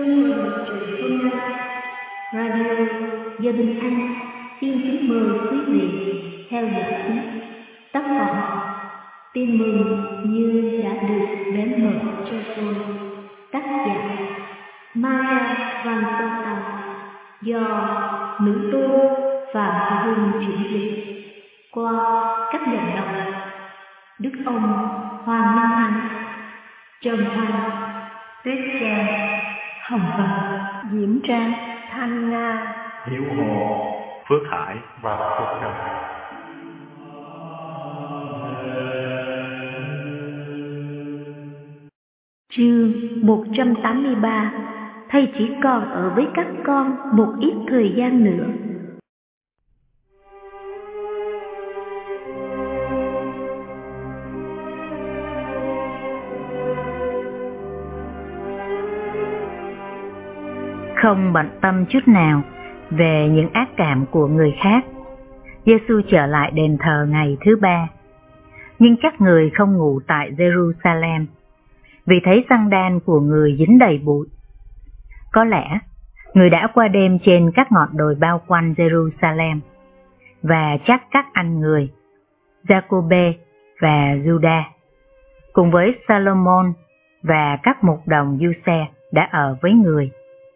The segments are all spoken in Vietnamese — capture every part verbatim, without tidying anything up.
Chương trình truyện hôm nay, Radio Gia Bình An xin kính mời quý vị theo dõi tiếp tác phẩm Tin mừng như đã được đến mở cho tôi, tác giả Maria Van Tông, do nữ tu Phạm Hương chuyển dịch qua các giọng đọc Đức ông Hoàng Minh Anh, Trần Thanh, Tuyết Trang, Hồng Vân, Diễm Trang, Thanh Nga, Hiếu Hồ, Phước Hải và Phước Đồng. Chương một trăm tám mươi ba. Thầy chỉ còn ở với các con một ít thời gian nữa. Không bận tâm chút nào về những ác cảm của người khác, Giê-xu trở lại đền thờ ngày thứ ba. Nhưng các người không ngủ tại Jerusalem, vì thấy xăng đan của người dính đầy bụi. Có lẽ người đã qua đêm trên các ngọn đồi bao quanh Jerusalem, và chắc các anh người Jacobe và Juda cùng với Salomon và các mục đồng Du-xe đã ở với người.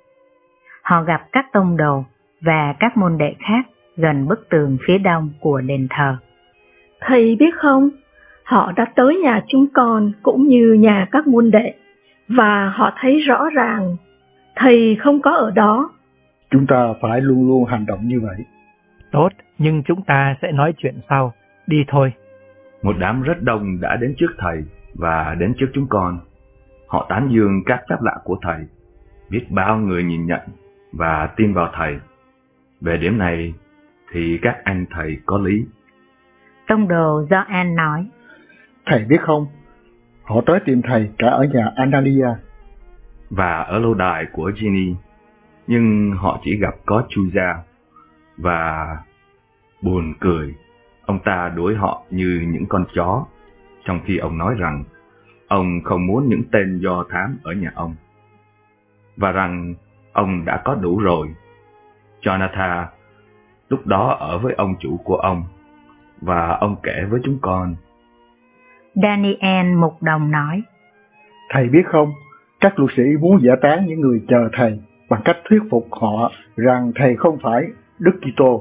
Họ gặp các tông đồ và các môn đệ khác gần bức tường phía đông của đền thờ. Thầy biết không, họ đã tới nhà chúng con cũng như nhà các môn đệ, và họ thấy rõ ràng thầy không có ở đó. Chúng ta phải luôn luôn hành động như vậy. Tốt, nhưng chúng ta sẽ nói chuyện sau. Đi thôi. Một đám rất đông đã đến trước thầy và đến trước chúng con. Họ tán dương các phép lạ của thầy. Biết bao người nhìn nhận và tin vào thầy. Về điểm này thì các anh thầy có lý. Tông đồ Gioan nói: Thầy biết không, họ tới tìm thầy cả ở nhà Analia và ở lâu đài của Ginny, nhưng họ chỉ gặp có Chuza. Và buồn cười, ông ta đối họ như những con chó, trong khi ông nói rằng ông không muốn những tên do thám ở nhà ông, và rằng ông đã có đủ rồi. Jonathan lúc đó ở với ông chủ của ông, và ông kể với chúng con. Daniel mục đồng nói: Thầy biết không, các luật sĩ muốn giải tán những người chờ thầy bằng cách thuyết phục họ rằng thầy không phải Đức Kitô.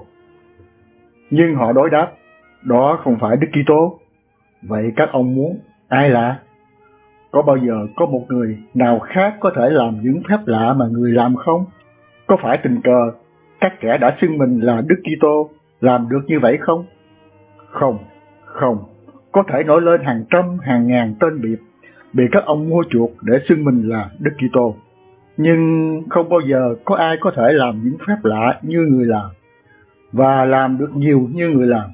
Nhưng họ đối đáp, đó không phải Đức Kitô. Vậy các ông muốn ai lạ? Có bao giờ có một người nào khác có thể làm những phép lạ mà người làm không? Có phải tình cờ các kẻ đã xưng mình là Đức Kitô làm được như vậy không? Không, không. Có thể nổi lên hàng trăm, hàng ngàn tên biệt bị các ông mua chuộc để xưng mình là Đức Kitô. Nhưng không bao giờ có ai có thể làm những phép lạ như người làm, và làm được nhiều như người làm.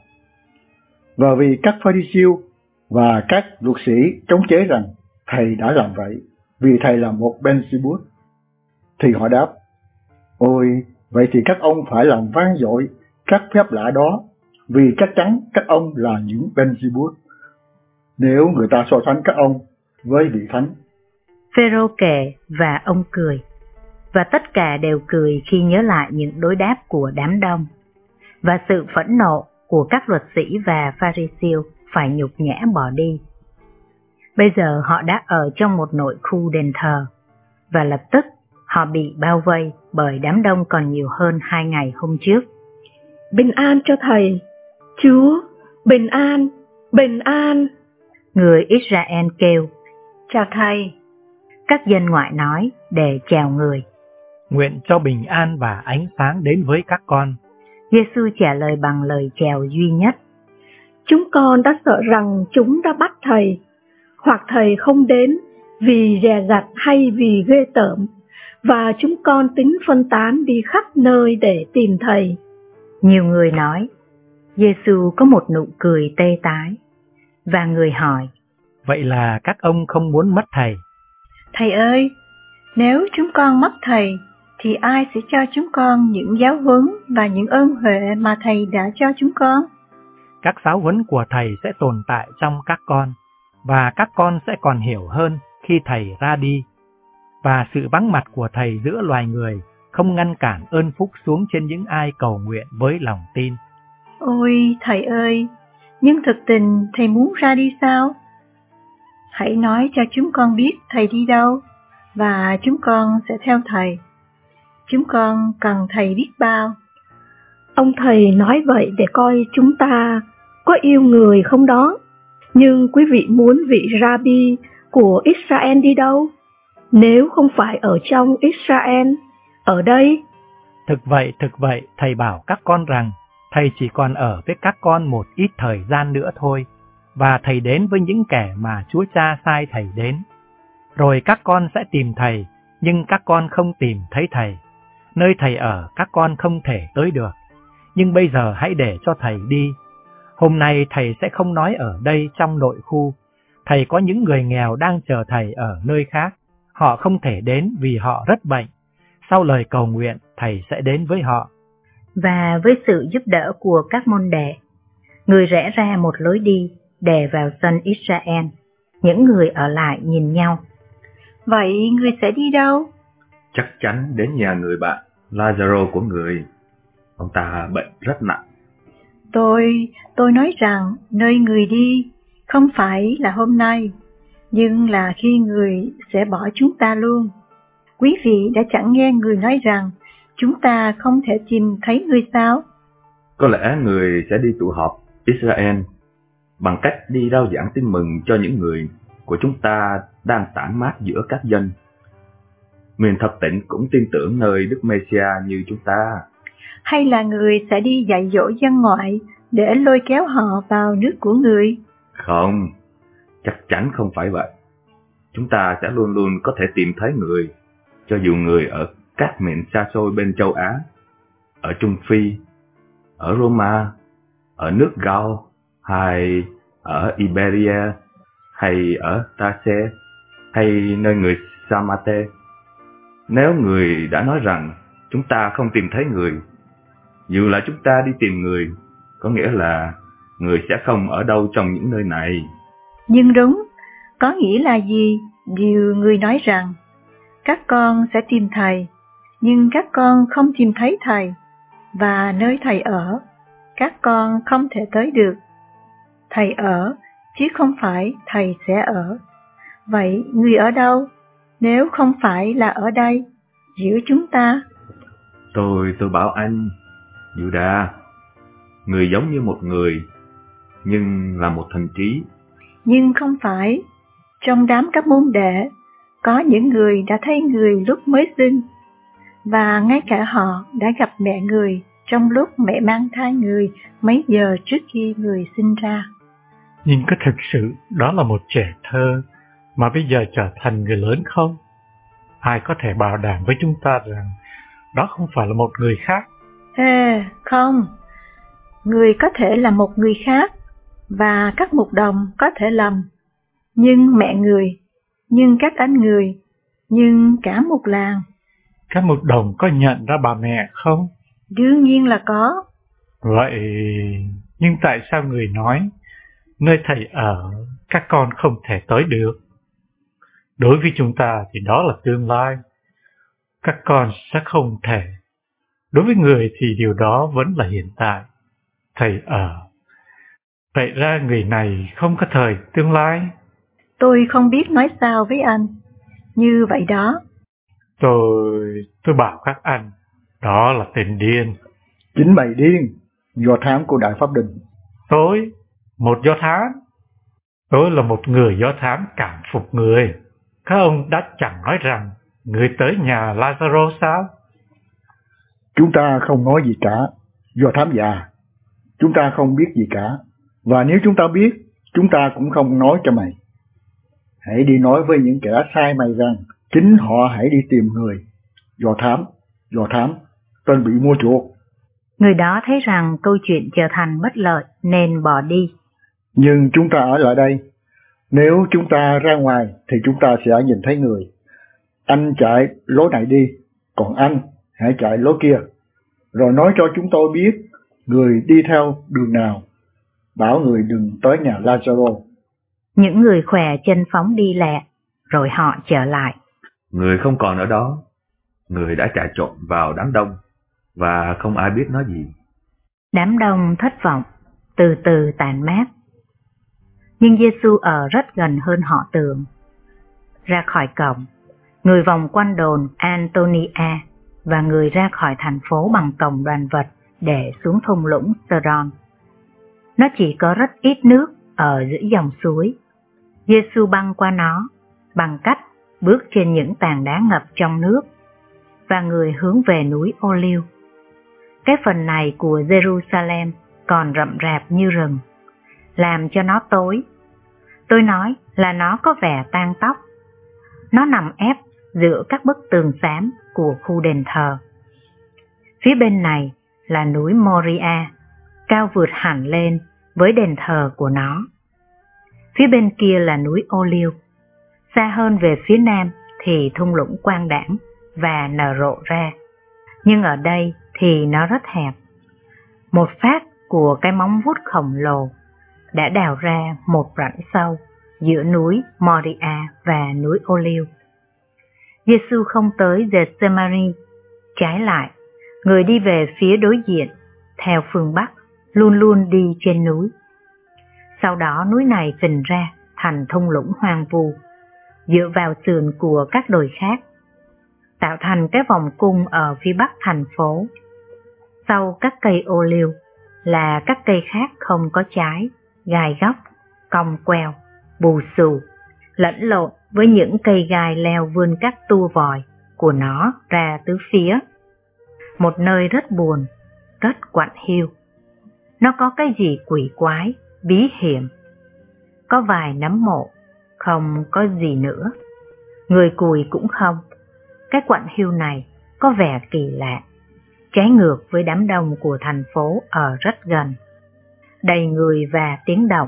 Và vì các Pha-ri-siêu và các luật sĩ chống chế rằng thầy đã làm vậy, vì thầy là một Ben-si-bút, thì họ đáp: Ôi, vậy thì các ông phải làm vang dội các phép lạ đó, vì chắc chắn các ông là những Ben-si-bút, nếu người ta so sánh các ông với vị thánh. Phêrô kể và ông cười, và tất cả đều cười khi nhớ lại những đối đáp của đám đông, và sự phẫn nộ của các luật sĩ và Pha-ri-siêu phải nhục nhã bỏ đi. Bây giờ họ đã ở trong một nội khu đền thờ, và lập tức họ bị bao vây bởi đám đông còn nhiều hơn hai ngày hôm trước. Bình an cho thầy, Chúa, bình an, bình an. Người Israel kêu: Chào thầy. Các dân ngoại nói để chào người: Nguyện cho bình an và ánh sáng đến với các con. Giê-xu trả lời bằng lời chào duy nhất: Chúng con đã sợ rằng chúng đã bắt thầy, hoặc thầy không đến vì dè dặt hay vì ghê tởm, và chúng con tính phân tán đi khắp nơi để tìm thầy. Nhiều người nói. Giê-xu có một nụ cười tê tái, và người hỏi: Vậy là các ông không muốn mất thầy? Thầy ơi, nếu chúng con mất thầy, thì ai sẽ cho chúng con những giáo huấn và những ơn huệ mà thầy đã cho chúng con? Các giáo huấn của thầy sẽ tồn tại trong các con, và các con sẽ còn hiểu hơn khi thầy ra đi. và sự vắng mặt của Thầy giữa loài người không ngăn cản ơn phúc xuống trên những ai cầu nguyện với lòng tin. Ôi Thầy ơi, nhưng thực tình Thầy muốn ra đi sao? Hãy nói cho chúng con biết Thầy đi đâu, và chúng con sẽ theo Thầy. Chúng con cần Thầy biết bao. Ông Thầy nói vậy để coi chúng ta có yêu người không đó. Nhưng quý vị muốn vị Rabbi của Israel đi đâu? Nếu không phải ở trong Israel, ở đây? Thực vậy, thực vậy, Thầy bảo các con rằng Thầy chỉ còn ở với các con một ít thời gian nữa thôi, và Thầy đến với những kẻ mà Chúa Cha sai Thầy đến. Rồi các con sẽ tìm Thầy, nhưng các con không tìm thấy Thầy. Nơi Thầy ở các con không thể tới được. Nhưng bây giờ hãy để cho Thầy đi. Hôm nay Thầy sẽ không nói ở đây trong nội khu. Thầy có những người nghèo đang chờ Thầy ở nơi khác. Họ không thể đến vì họ rất bệnh. Sau lời cầu nguyện, Thầy sẽ đến với họ. Và với sự giúp đỡ của các môn đệ, người rẽ ra một lối đi để vào sân Israel. Những người ở lại nhìn nhau. Vậy người sẽ đi đâu? Chắc chắn đến nhà người bạn Lazaro của người. Ông ta bệnh rất nặng. Tôi, tôi nói rằng nơi người đi không phải là hôm nay, nhưng là khi người sẽ bỏ chúng ta luôn. Quý vị đã chẳng nghe người nói rằng chúng ta không thể tìm thấy người sao? Có lẽ người sẽ đi tụ họp Israel bằng cách đi rao giảng tin mừng cho những người của chúng ta đang tản mát giữa các dân. Miền thập tỉnh cũng tin tưởng nơi Đức Mêsia như chúng ta. Hay là người sẽ đi dạy dỗ dân ngoại để lôi kéo họ vào nước của người? Không, chắc chắn không phải vậy. Chúng ta sẽ luôn luôn có thể tìm thấy người, cho dù người ở các miền xa xôi bên châu Á, ở Trung Phi, ở Roma, ở nước Gaul, hay ở Iberia, hay ở Tace, hay nơi người Samate. Nếu người đã nói rằng chúng ta không tìm thấy người, dù là chúng ta đi tìm người, có nghĩa là người sẽ không ở đâu trong những nơi này. Nhưng đúng, có nghĩa là gì? Điều người nói rằng các con sẽ tìm Thầy, nhưng các con không tìm thấy Thầy, và nơi Thầy ở, các con không thể tới được. Thầy ở, chứ không phải Thầy sẽ ở. Vậy người ở đâu, nếu không phải là ở đây, giữa chúng ta? Tôi, tôi bảo anh, Juda, người giống như một người, nhưng là một thần trí. Nhưng không phải, trong đám các môn đệ, có những người đã thấy người lúc mới sinh, và ngay cả họ đã gặp mẹ người trong lúc mẹ mang thai người mấy giờ trước khi người sinh ra. Nhưng có thực sự đó là một trẻ thơ mà bây giờ trở thành người lớn không? Ai có thể bảo đảm với chúng ta rằng đó không phải là một người khác? Ê, không. Người có thể là một người khác, và các mục đồng có thể lầm. Nhưng mẹ người, nhưng các anh người, nhưng cả một làng. Các mục đồng có nhận ra bà mẹ không? Đương nhiên là có. Vậy, nhưng tại sao người nói, nơi Thầy ở, các con không thể tới được? Đối với chúng ta thì đó là tương lai. Các con sẽ không thể. Đối với người thì điều đó vẫn là hiện tại. Thầy ở. Vậy ra người này không có thời tương lai. Tôi không biết nói sao với anh. Như vậy đó. Tôi, tôi bảo các anh, đó là tên điên. Chính mày điên, do thám của Đại Pháp Đình. Tôi, một do thám. Tôi là một người do thám cảm phục người. Các ông đã chẳng nói rằng người tới nhà Lazaro sao? Chúng ta không nói gì cả, do thám già. Chúng ta không biết gì cả. Và nếu chúng ta biết, chúng ta cũng không nói cho mày. Hãy đi nói với những kẻ sai mày rằng chính họ hãy đi tìm người. Do thám, do thám, tên bị mua chuộc. Người đó thấy rằng câu chuyện trở thành bất lợi nên bỏ đi. Nhưng chúng ta ở lại đây. Nếu chúng ta ra ngoài thì chúng ta sẽ nhìn thấy người. Anh chạy lối này đi, còn anh hãy chạy lối kia. Rồi nói cho chúng tôi biết người đi theo đường nào. Bảo người đừng tới nhà Lazaro. Những người khỏe chân phóng đi lẹ, rồi họ trở lại. Người không còn ở đó. Người đã trà trộn vào đám đông và không ai biết nói gì. Đám đông thất vọng, từ từ tàn mát. Nhưng Giê-xu ở rất gần hơn họ tưởng. Ra khỏi cổng, người vòng quanh đồn Antonia và người ra khỏi thành phố bằng cổng đoàn vật để xuống thung lũng Sodom. Nó chỉ có rất ít nước ở giữa dòng suối. Giê-xu băng qua nó bằng cách bước trên những tảng đá ngập trong nước, và người hướng về núi Ô-liu. Cái phần này của Jerusalem còn rậm rạp như rừng, làm cho nó tối. Tôi nói là nó có vẻ tang tóc. Nó nằm ép giữa các bức tường xám của khu đền thờ. Phía bên này là núi Moria, cao vượt hẳn lên với đền thờ của nó. Phía bên kia là núi Ô-liu. Xa hơn về phía nam thì thung lũng quang đãng và nở rộ ra. Nhưng ở đây thì nó rất hẹp. Một phát của cái móng vuốt khổng lồ đã đào ra một rãnh sâu giữa núi Moria và núi Ô-liu. Giê-xu không tới Gethsemane. Trái lại, người đi về phía đối diện, theo phương Bắc, luôn luôn đi trên núi. Sau đó núi này phình ra thành thung lũng hoang vu, dựa vào sườn của các đồi khác, tạo thành cái vòng cung ở phía bắc thành phố. Sau các cây ô liu là các cây khác không có trái, gai góc, cong queo, bù xù, lẫn lộn với những cây gai leo vươn các tua vòi của nó ra tứ phía. Một nơi rất buồn, rất quạnh hiu. Nó có cái gì quỷ quái, bí hiểm. Có vài nấm mộ, không có gì nữa. Người cùi cũng không. Cái quạnh hiu này có vẻ kỳ lạ, trái ngược với đám đông của thành phố ở rất gần, đầy người và tiếng động.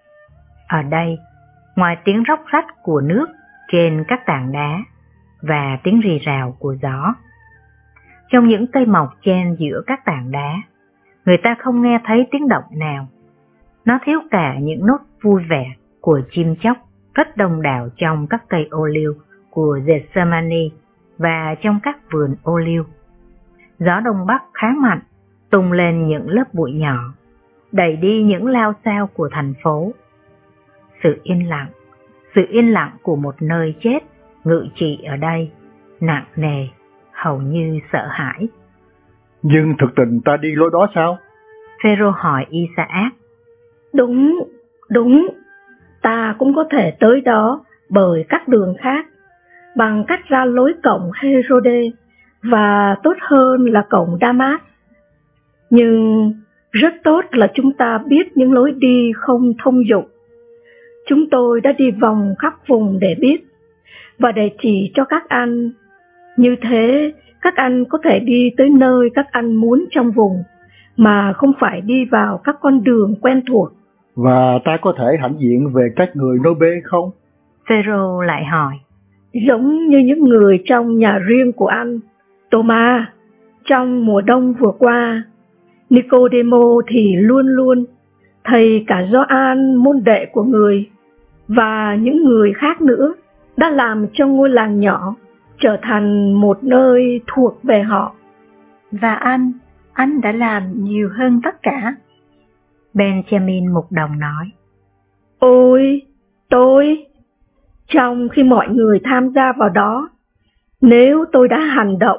Ở đây, ngoài tiếng róc rách của nước trên các tảng đá và tiếng rì rào của gió, trong những cây mọc chen giữa các tảng đá, người ta không nghe thấy tiếng động nào. Nó thiếu cả những nốt vui vẻ của chim chóc rất đông đảo trong các cây ô liu của Gethsemane và trong các vườn ô liu. Gió đông bắc khá mạnh, tung lên những lớp bụi nhỏ, đẩy đi những lao xao của thành phố. Sự yên lặng, sự yên lặng của một nơi chết ngự trị ở đây, nặng nề, hầu như sợ hãi. Nhưng thực tình ta đi lối đó sao? Phêrô hỏi Isaac. Đúng, đúng, ta cũng có thể tới đó bởi các đường khác, bằng cách ra lối cổng Herode và tốt hơn là cổng Damas. Nhưng rất tốt là chúng ta biết những lối đi không thông dụng. Chúng tôi đã đi vòng khắp vùng để biết và để chỉ cho các anh. Như thế, các anh có thể đi tới nơi các anh muốn trong vùng, mà không phải đi vào các con đường quen thuộc. Và ta có thể hãnh diện về các người nô bê không? Phêrô lại hỏi. Giống như những người trong nhà riêng của anh, Thomas, trong mùa đông vừa qua, Nicodemo thì luôn luôn, thầy cả Gioan môn đệ của người, và những người khác nữa, đã làm cho ngôi làng nhỏ trở thành một nơi thuộc về họ. Và anh, anh đã làm nhiều hơn tất cả. Benjamin Mục Đồng nói. Ôi, tôi, trong khi mọi người tham gia vào đó, nếu tôi đã hành động,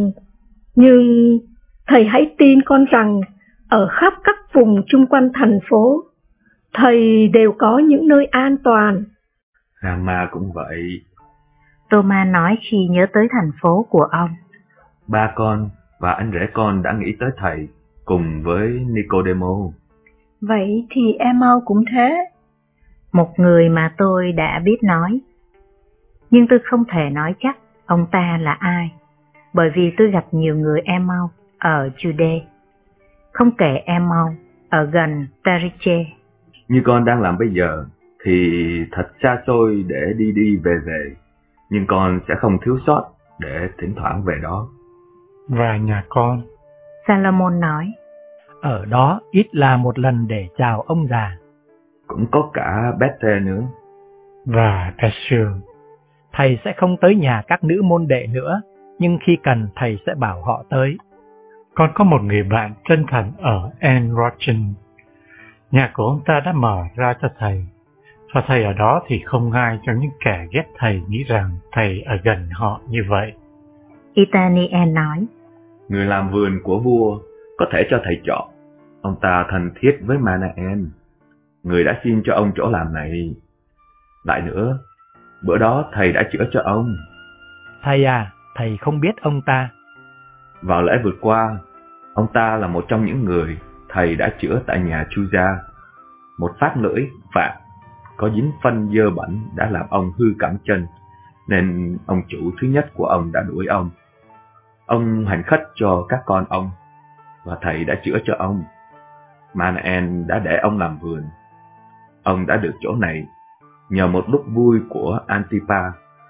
nhưng thầy hãy tin con rằng ở khắp các vùng chung quanh thành phố, thầy đều có những nơi an toàn. Rama cũng vậy. Thomas nói khi nhớ tới thành phố của ông. Ba con và anh rể con đã nghĩ tới thầy cùng với Nicodemo. Vậy thì Emau cũng thế. Một người mà tôi đã biết nói. Nhưng tôi không thể nói chắc ông ta là ai, bởi vì tôi gặp nhiều người Emau ở Jude, không kể Emau ở gần Tariche. Như con đang làm bây giờ thì thật xa xôi để đi đi về về, nhưng con sẽ không thiếu sót để thỉnh thoảng về đó. Và nhà con, Salomon nói, ở đó ít là một lần để chào ông già. Cũng có cả Bethel nữa. Và Pesher. Thầy sẽ không tới nhà các nữ môn đệ nữa, nhưng khi cần thầy sẽ bảo họ tới. Con có một người bạn chân thành ở Enrochen. Nhà của ông ta đã mở ra cho thầy, và thầy ở đó thì không ngại cho những kẻ ghét thầy nghĩ rằng thầy ở gần họ như vậy. Ithaniel nói, người làm vườn của vua có thể cho thầy chọn. Ông ta thân thiết với Manaen, người đã xin cho ông chỗ làm này. Lại nữa, bữa đó thầy đã chữa cho ông. Thầy à, thầy không biết ông ta. Vào lễ vượt qua, ông ta là một trong những người thầy đã chữa tại nhà Chuza. Một phát lưỡi vạn có dính phân dơ bẩn đã làm ông hư cẳng chân, nên ông chủ thứ nhất của ông đã đuổi ông. Ông hành khất cho các con ông, và thầy đã chữa cho ông. Manaen đã để ông làm vườn. Ông đã được chỗ này nhờ một lúc vui của Antipa.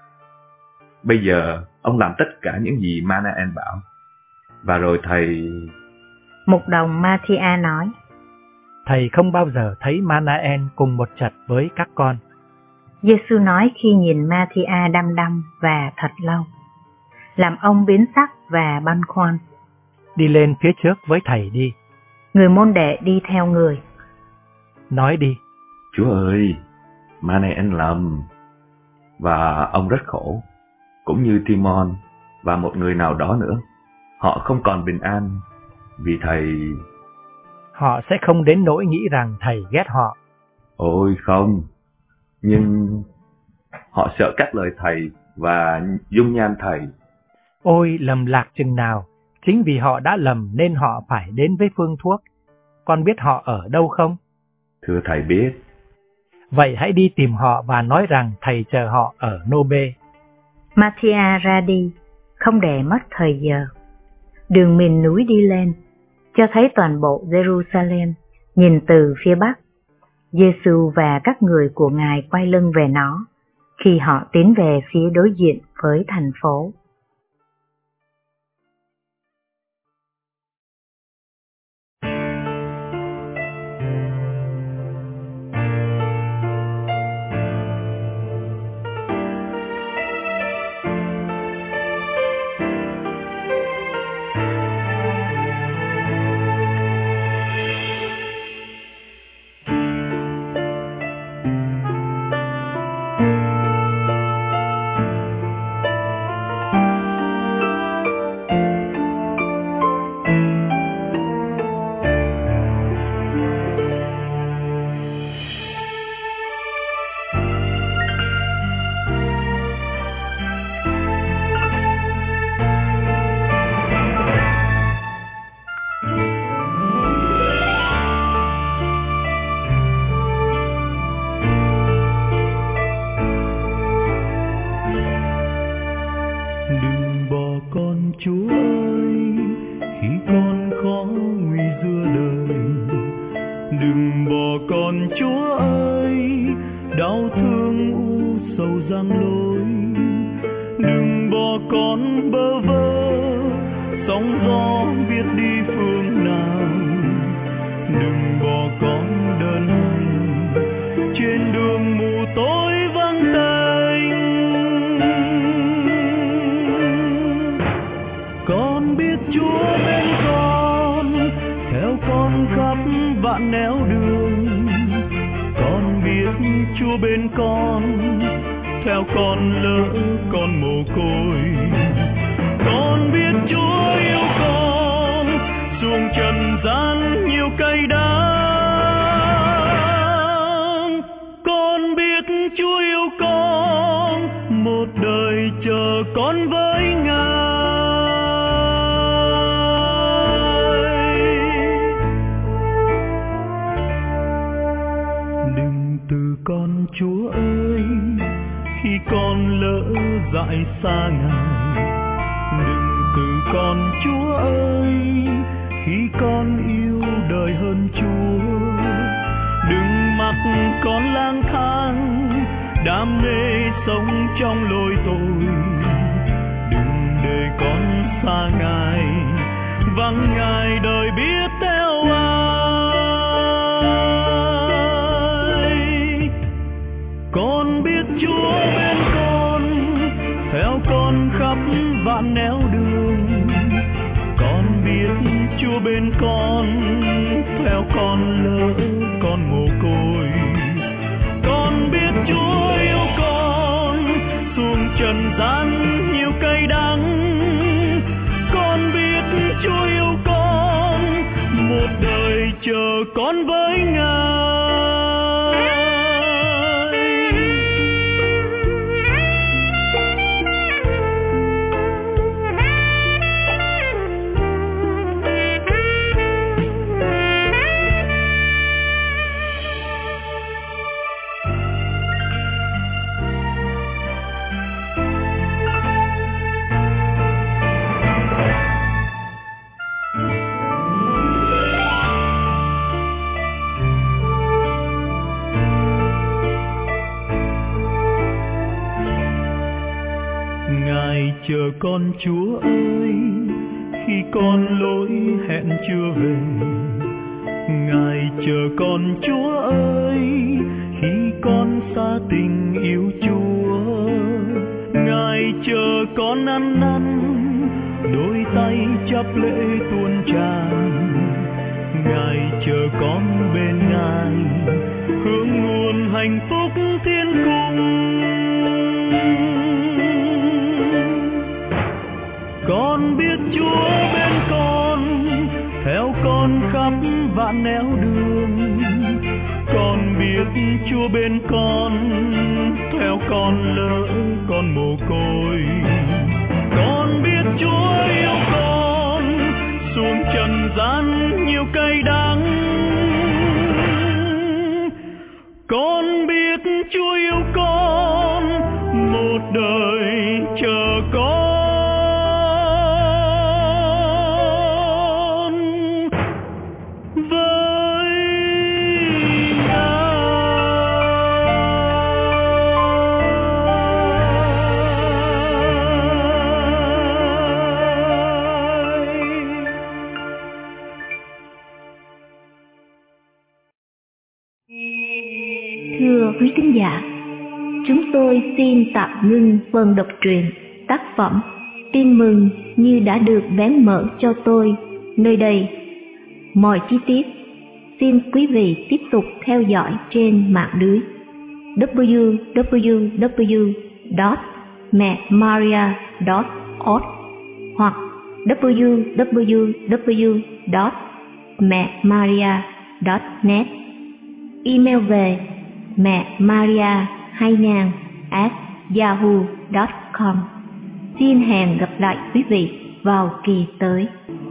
Bây giờ ông làm tất cả những gì Manaen bảo. Và rồi thầy... Mục đồng Mathia nói, thầy không bao giờ thấy Manaen cùng một chật với các con. Giê-xu nói khi nhìn Mathia đăm đăm và thật lâu, làm ông biến sắc và băn khoăn. Đi lên phía trước với thầy đi. Người môn đệ đi theo người. Nói đi. Chúa ơi, Manaen lầm, và ông rất khổ, cũng như Timon và một người nào đó nữa. Họ không còn bình an, vì thầy... Họ sẽ không đến nỗi nghĩ rằng thầy ghét họ. Ôi không, nhưng họ sợ các lời thầy và dung nhan thầy. Ôi lầm lạc chừng nào, chính vì họ đã lầm nên họ phải đến với phương thuốc. Con biết họ ở đâu không? Thưa thầy biết. Vậy hãy đi tìm họ và nói rằng thầy chờ họ ở Nô-bê. Mathia ra đi, không để mất thời giờ. Đường miền núi đi lên, cho thấy toàn bộ Jerusalem, nhìn từ phía bắc. Giê-xu và các người của Ngài quay lưng về nó, khi họ tiến về phía đối diện với thành phố. Con biết Chúa bên con Chúa bên con, theo con lỡ con mồ côi. Con biết Chúa yêu con, xuống trần gian nhiều cay đắng. Con biết Chúa yêu con, một đời chờ con với Ngài. Ngài chờ con Chúa ơi, khi con lỗi hẹn chưa về. Ngài chờ con Chúa ơi, khi con xa tình yêu Chúa. Ngài chờ con ăn năn, đôi tay chắp lễ tuôn tràn. Ngài chờ con bên Ngài, hướng nguồn hạnh phúc thiên cung. Con biết Chúa bên con, theo con khắp vạn nẻo đường. Con biết Chúa bên con, theo con lỡ con mồ côi. Con biết Chúa yêu con, xuống trần gian nhiều cay đắng. Con biết Chúa yêu con, một đời chờ con. Thưa quý khán giả, chúng tôi xin tạm ngưng phần đọc truyện tác phẩm Tin mừng như đã được bén mở cho tôi nơi đây. Mọi chi tiết xin quý vị tiếp tục theo dõi trên mạng lưới w w w chấm mẹ maria chấm org hoặc w w w chấm mẹ maria chấm net. Email về mẹ maria hai nghìn at yahoo chấm com. Xin hẹn gặp lại quý vị vào kỳ tới.